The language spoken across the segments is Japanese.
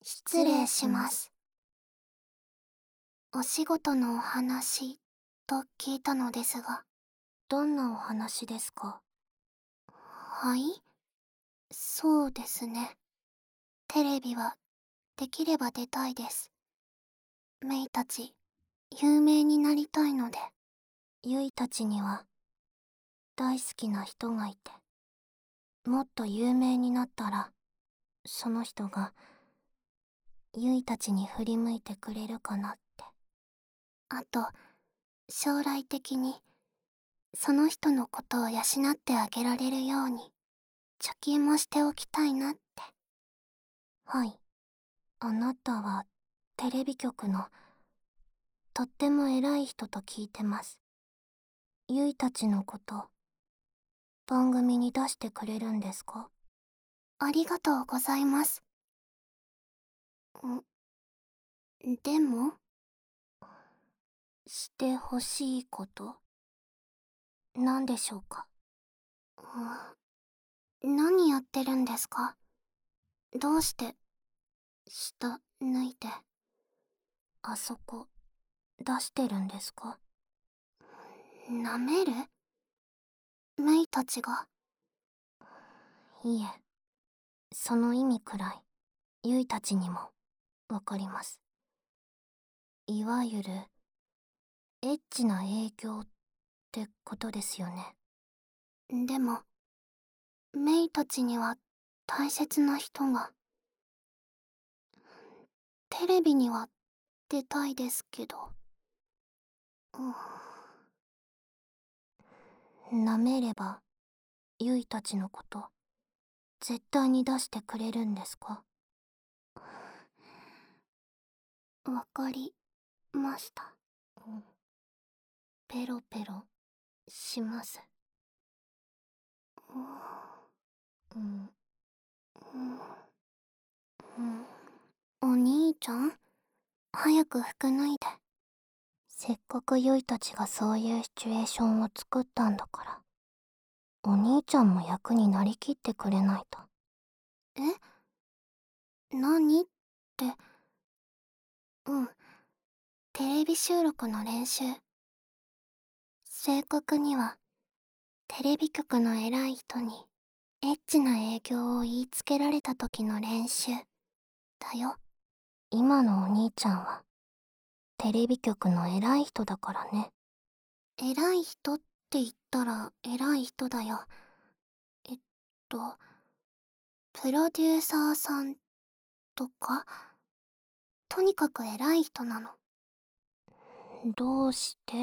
失礼します。お仕事のお話と聞いたのですが。 どんなお話ですか？ はい？そうですね。テレビはできれば出たいです。メイたち、有名になりたいので。 ゆいたちには大好きな人がいて、もっと有名になったら、その人がゆいたちに振り向いてくれるかなって。 あと、将来的にその人のことを養ってあげられるように貯金もしておきたいなって。 はい。あなたはテレビ局のとっても偉い人と聞いてます。ゆいたちのこと番組に出してくれるんですか？ ありがとうございます。でもしてほしいことなんでしょうか？ 何やってるんですか？どうして下脱いで。 あそこ出してるんですか？ 舐める？メイたちが？ いえ、その意味くらいゆいたちにもわかります。いわゆるエッチな影響ってことですよね。 でもメイたちには大切な人が。テレビには出たいですけど。 舐めればゆいたちのこと絶対に出してくれるんですか？ わかりました。 ペロペロします。 お兄ちゃん、早く服脱いで。 せっかくゆいたちがそういうシチュエーションを作ったんだから、お兄ちゃんも役になりきってくれないと。 何って。テレビ収録の練習。正確にはテレビ局の偉い人にエッチな営業を言いつけられた時の練習だよ。 今のお兄ちゃんはテレビ局の偉い人だからね。 偉い人って言ったら偉い人だよ。えっと、プロデューサーさんとか、とにかく偉い人なの。 どうしてって、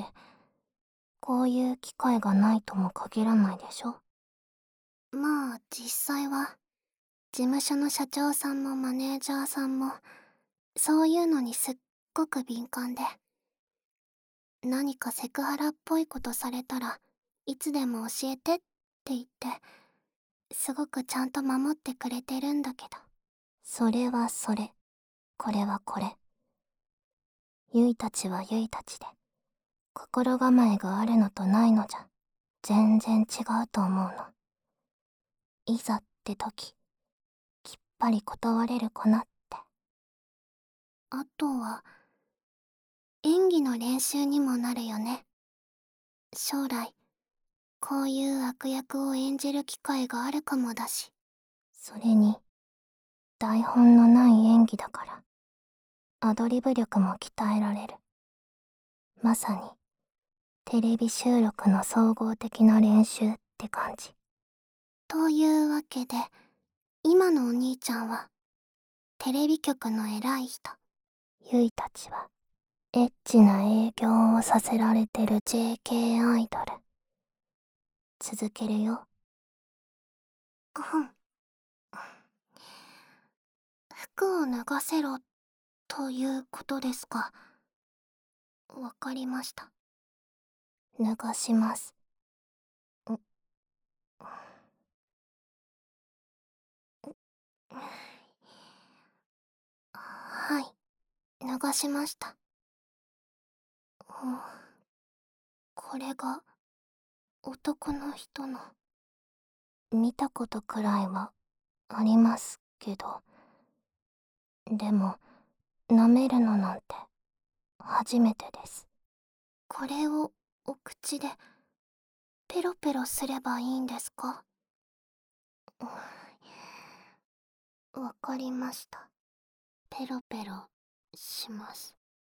こういう機会がないとも限らないでしょ。 まあ実際は事務所の社長さんもマネージャーさんもそういうのにすっごく敏感で、何かセクハラっぽいことされたらいつでも教えてって言って、すごくちゃんと守ってくれてるんだけど。 それはそれ、これはこれ。ゆいたちはゆいたちで、心構えがあるのとないのじゃ、全然違うと思うの。いざって時、きっぱり断れるかなって。 あとは演技の練習にもなるよね。将来こういう悪役を演じる機会があるかもだし。 それに、台本のない演技だから、アドリブ力も鍛えられる。まさに、テレビ収録の総合的な練習って感じ。 というわけで、今のお兄ちゃんはテレビ局の偉い人。 ゆいたちは、エッチな営業をさせられてる JK アイドル。続けるよ。 服を脱がせろということですか？わかりました。 脱がします。 はい、脱がしました。これが男の人の。 見たことくらいはありますけど、 でも、舐めるのなんて初めてです。 これをお口でペロペロすればいいんですか？わかりました。ペロペロします。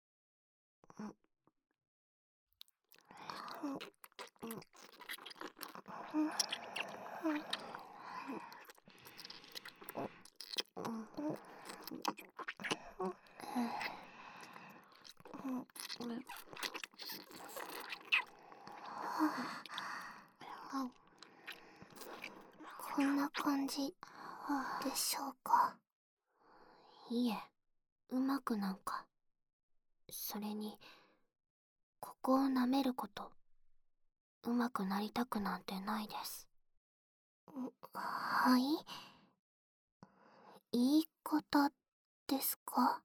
こんな感じでしょうか？いえ、うまくなんか。それに、ここを舐めること、うまくなりたくなんてないです。はい？言い方ですか？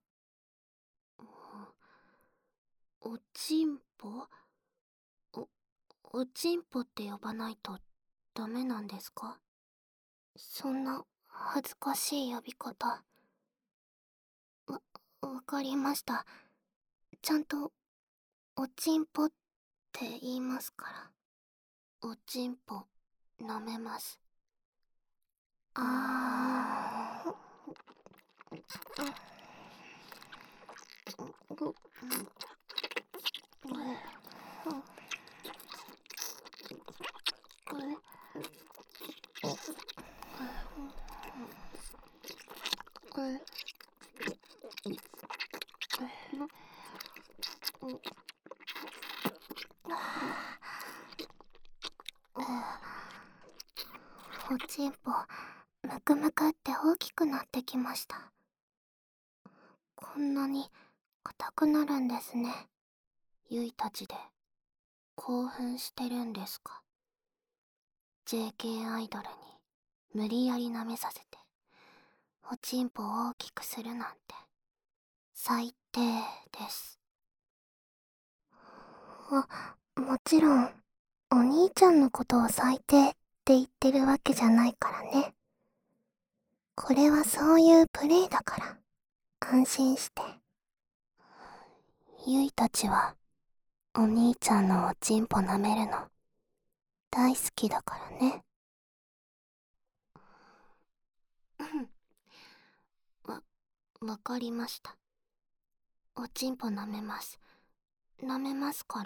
おちんぽ？お、おちんぽって呼ばないとダメなんですか？そんな恥ずかしい呼び方。わかりました。ちゃんとおちんぽって言いますから。おちんぽ舐めます。あおちんぽむくむくって大きくなってきました。こんなに硬くなるんですね。ゆいたちで興奮してるんですか？ JK アイドルに無理やり舐めさせておちんぽを大きくするなんて最低です。もちろんお兄ちゃんのことを最低って言ってるわけじゃないからね。これはそういうプレイだから安心して。ゆいたちはお兄ちゃんのおちんぽ舐めるの大好きだからね。わかりました。おちんぽ舐めます。舐めますから。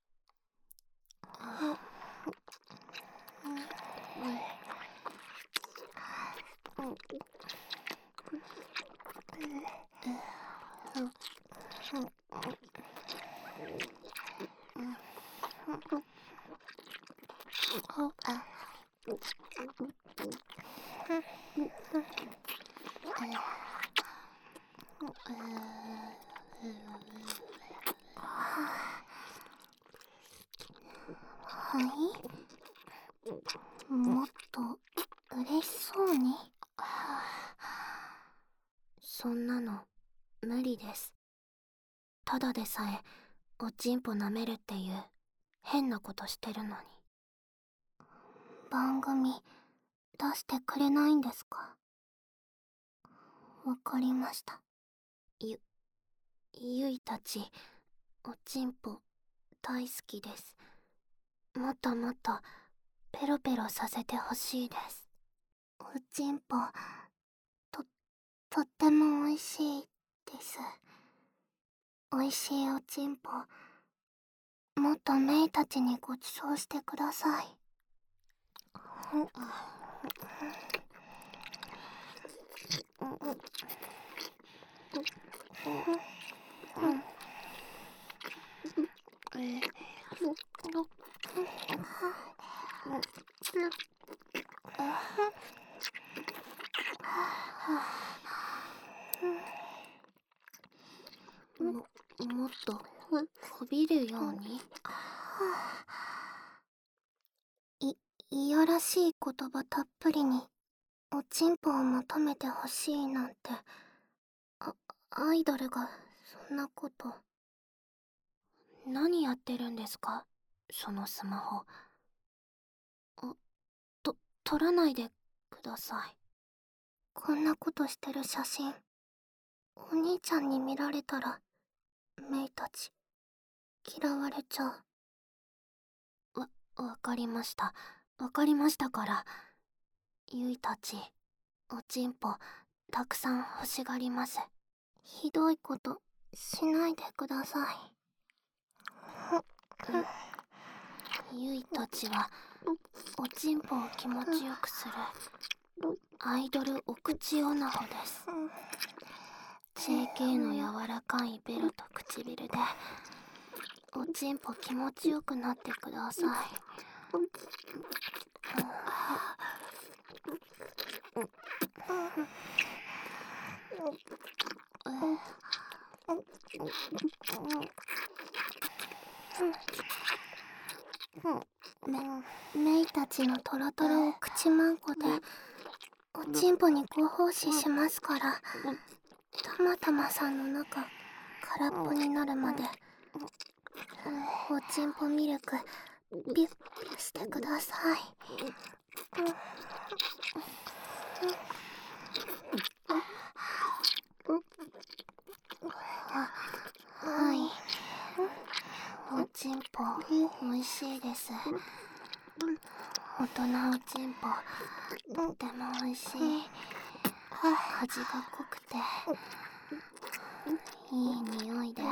はい？もっと嬉しそうに。そんなの無理です。ただでさえおちんぽ舐めるっていう変なことしてるのに。番組出してくれないんですか？わかりました。ゆいたちおちんぽ大好きです。もっともっとペロペロさせてほしいです。おちんぽととっても美味しいです。美味しいおちんぽもっとメイたちにご馳走してください。もっとこびるように。いやらしい言葉たっぷりにおちんぽを求めてほしいなんて、アイドルがそんなこと。何やってるんですか、そのスマホ。撮らないでください。こんなことしてる写真お兄ちゃんに見られたらメイたち嫌われちゃう。わかりました。わかりましたから。ゆいたちおちんぽたくさん欲しがります。ひどいことしないでください。ゆいたちはおちんぽを気持ちよくするアイドルお口オナホです。JK の柔らかいベロと唇でおちんぽ気持ちよくなってください。メイたちのトロトロを口まんこでおちんぽにご奉仕しますから、たまたまさんの中空っぽになるまでおちんぽミルクビュッビュッしてください。はい、おちんぽおいしいです。大人おちんぽとってもおいしい。味が濃くていい匂いで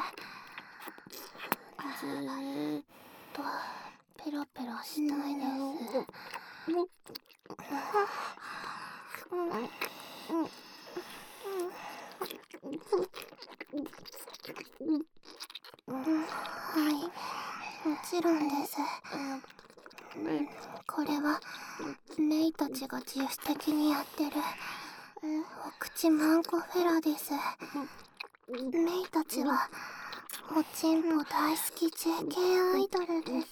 ずーっとペロペロしたいです。はい、もちろんです。これはメイたちが自主的にやってるお口まんこフェラです。メイたちはおちんぽ大好き JK アイドルです。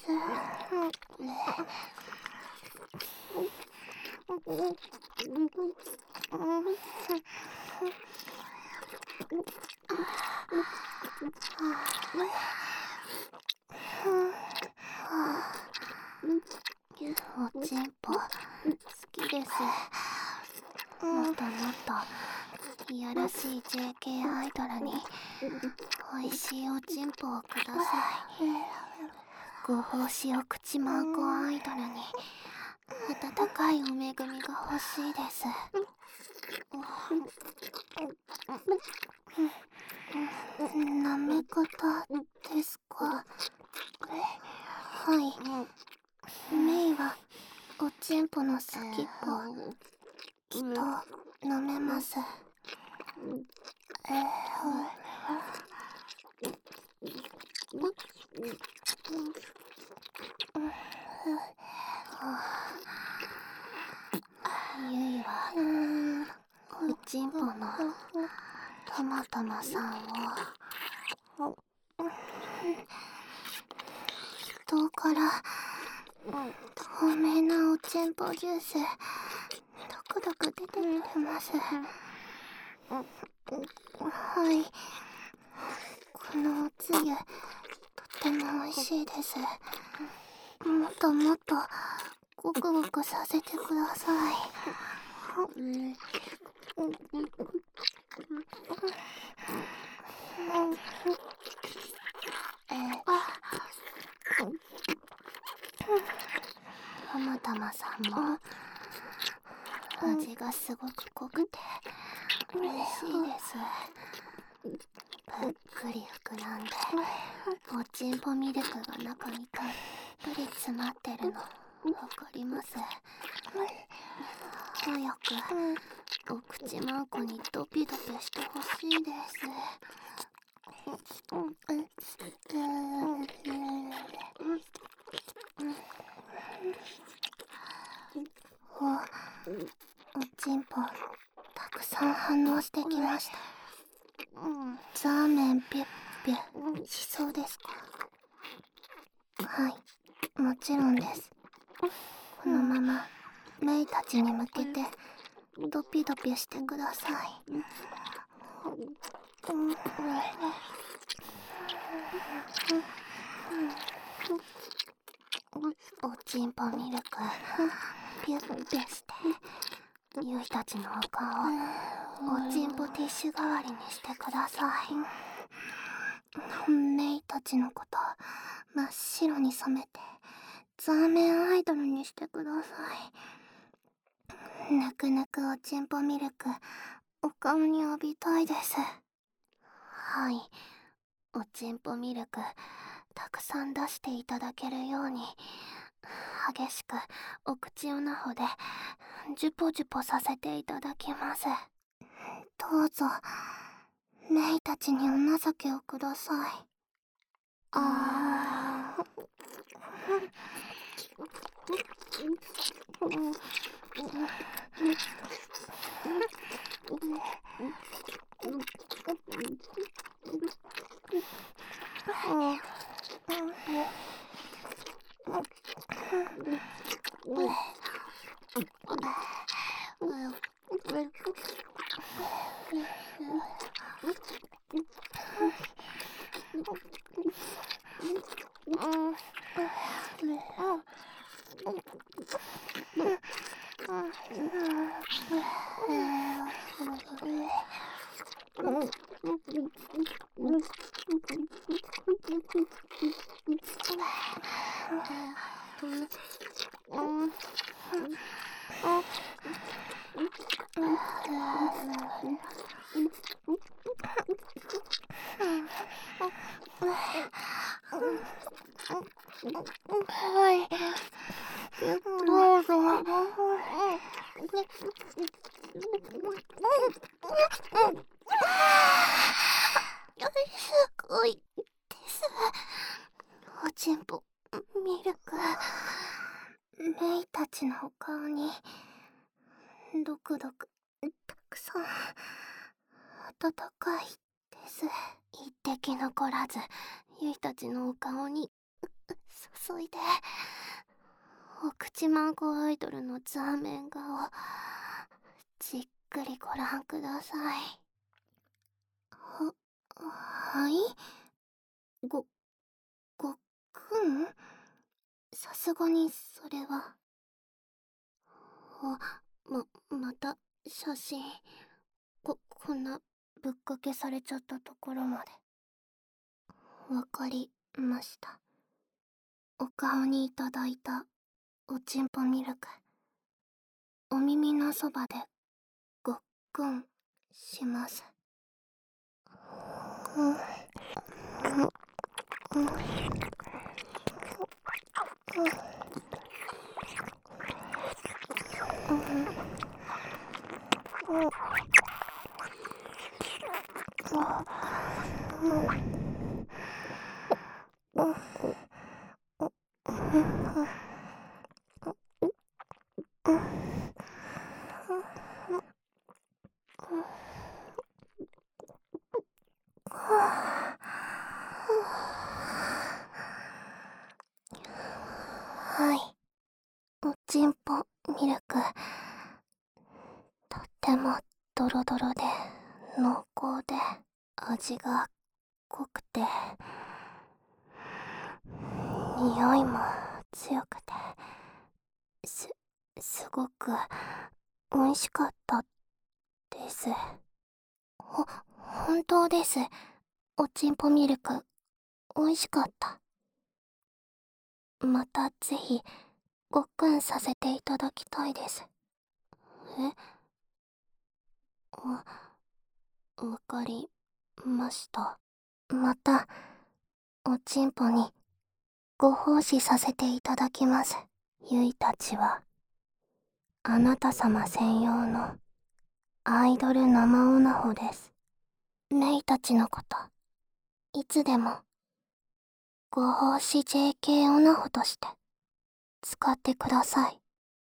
おちんぽ好きです。もっともっといやらしい JK アイドルにおいしいおちんぽをください。ご奉仕お口まんこアイドルに温かいお恵みが欲しいです。舐め方ですか？はい、メイはおちんぽの先っぽきっと舐めます。ゆいはおちんぽのたまたまさんを人から透明なおちんぽジュースドクドク出てきてます。はい、このおつゆとっても美味しいです。もっともっとごくごくさせてください。たまたまさんも味がすごく濃くて美味しいです。ぷっくり膨らんでおちんぽミルクが中にたっぷり詰まってるのわかります。早くお口まんこにドピドピしてほしいです。おちんぽたくさん反応してきました。ザーメンピュッピュしそうですか？はい、もちろんです。このままメイたちに向けてドピドピしてください。おちんぽミルクピュッピュしてゆいたちのお顔おちんぽティッシュ代わりにしてください。メイたちのこと真っ白に染めてザーメンアイドルにしてください。ぬくぬくおちんぽミルクお顔に浴びたいです。はい、おちんぽミルクたくさん出していただけるように激しくお口をなほでジュポジュポさせていただきます。どうぞメイたちにお情けをください。はい、どうぞ。すごいです。おちんぽミルクメイたちのお顔にドクドクたくさん温かいです。一滴残らずゆいたちのお顔に注いでお口マンゴアイドルのザーメン顔じっくりご覧ください。はい、ごっくん、さすがにそれは。また写真こんなぶっかけされちゃったところまで。わかりました。お顔にいただいたおちんぽミルクお耳のそばでごっくんします。はい、おちんぽミルクとってもドロドロで濃厚で味が濃くて匂いも強くてすごく美味しかったです。本当です。おちんぽミルク美味しかった。またぜひごっくんさせていただきたいです。わかりました。またおちんぽにご奉仕させていただきます。ゆいたちはあなた様専用のアイドル生オナホです。メイたちのこといつでもご奉仕 JK オナホとして使ってください。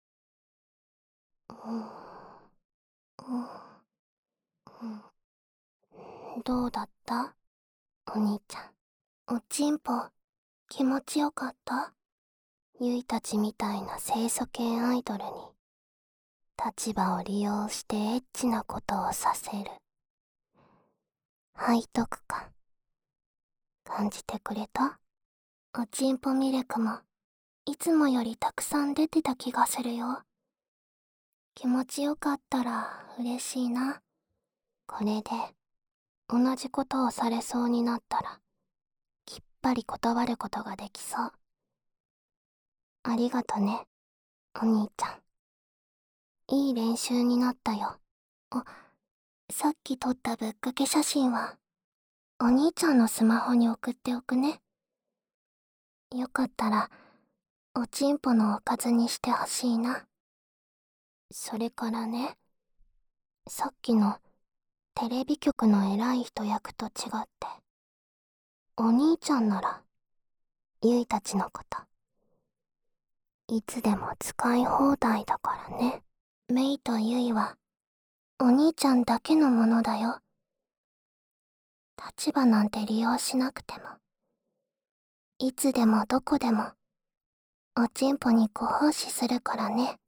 どうだったお兄ちゃん。おちんぽ気持ちよかった？ゆいたちみたいな清楚系アイドルに立場を利用してエッチなことをさせる背徳感感じてくれた？おちんぽミルクもいつもよりたくさん出てた気がするよ。 気持ちよかったら嬉しいな。これで同じことをされそうになったらきっぱり断ることができそう。ありがとね、お兄ちゃん。いい練習になったよ。あ、さっき撮ったぶっかけ写真はお兄ちゃんのスマホに送っておくね。よかったらおちんぽのおかずにしてほしいな。それからね、さっきのテレビ局の偉い人役と違って、お兄ちゃんならゆいたちのこといつでも使い放題だからね。メイとゆいはお兄ちゃんだけのものだよ。立場なんて利用しなくても、いつでもどこでもおちんぽにご奉仕するからね。